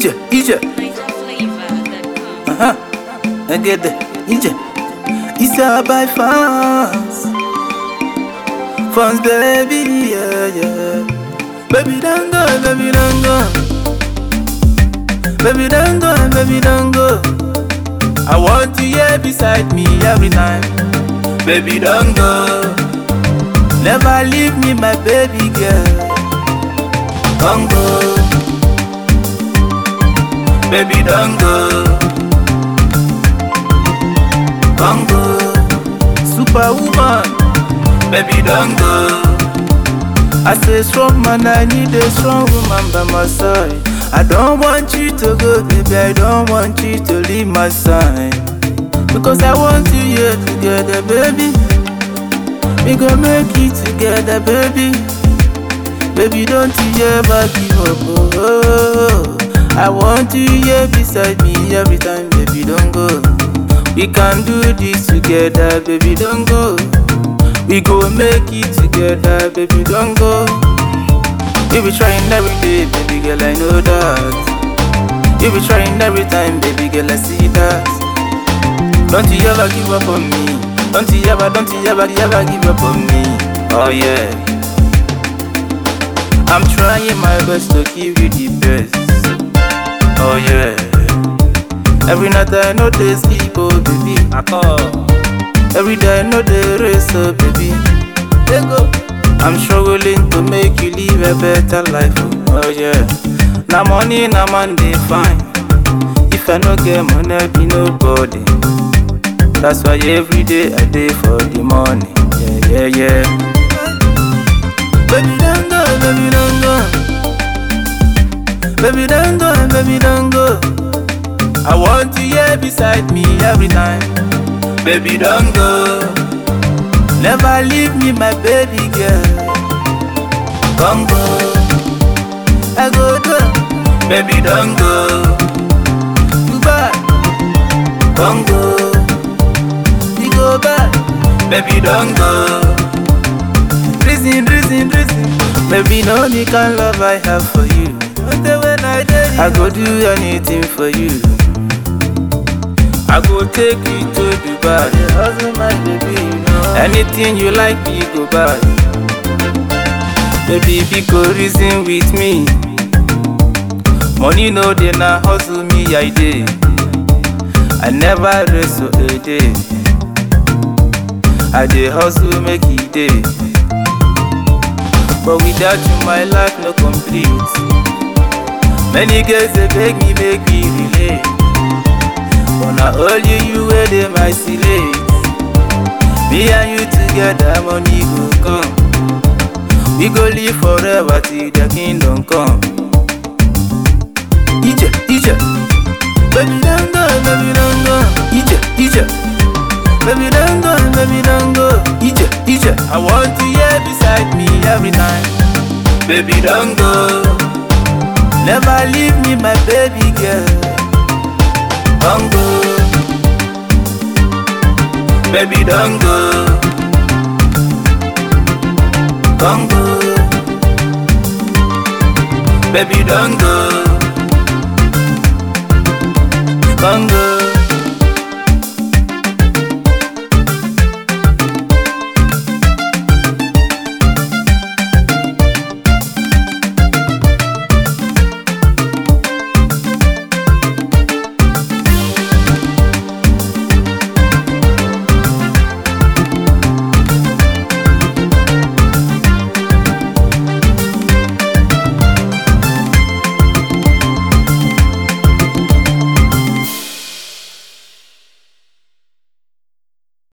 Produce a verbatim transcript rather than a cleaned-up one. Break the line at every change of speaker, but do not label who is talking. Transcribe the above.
Ije, Ije. Uh-huh. I get the Ije. It's all by fans. Fans, baby, yeah, yeah. Baby, don't go, baby, don't go. Baby, don't go, baby, don't go. I want you here beside me every time. Baby, don't go. Never leave me, my baby girl. Don't go. Baby, don't go. Don't go. Superwoman. Baby, don't go. I say strong man, I need a strong woman by my side. I don't want you to go, baby, I don't want you to leave my side. Because I want you here together, baby. We gon' make it together, baby. Baby, don't you ever give up, oh, oh, oh. I want you here beside me every time, baby, don't go. We can do this together, baby, don't go. We go make it together, baby, don't go. You be trying every day, baby girl, I know that. You be trying every time, baby girl, I see that. Don't you ever give up on me. Don't you ever, don't you ever, ever give up on me. Oh yeah. I'm trying my best to give you the best. Oh yeah. Every night I know they sleep, oh baby. I call. Every day I know they race, oh baby. They go. I'm struggling to make you live a better life, oh, oh yeah. Now money, now man, they fine. If I no get money, I be nobody. That's why every day I day for the money. Yeah, yeah, yeah. Baby, don't go, baby, don't go. Baby, don't go, baby, don't go. I want you here beside me every time. Baby, don't go. Never leave me, my baby girl. Don't go. I go go. Baby, don't go. Goodbye. Don't go. We go back. Baby, don't go. Reason, reason, reason. Baby, no the kind love I have for you. I go do anything for you. I go take you to Dubai. Hustle my baby, you know. Anything you like, me go buy. Baby, be go reason with me. Money no dey na hustle me I dey. I never rest so a day. I dey hustle make it day. But without you my life no complete. Many girls they beg me, make me relate. But now only you where they my silly. Me and you together, money go come. We go live forever till the kingdom come. Ije, Ije. Baby, don't go, baby, don't go. Ije, Ije. Baby, don't go, baby, don't go. Ije, Ije. I want you here beside me every time. Baby, don't go. Never leave me, my baby girl. Don't go. Baby, don't go. Don't go. Baby, don't go. Don't go.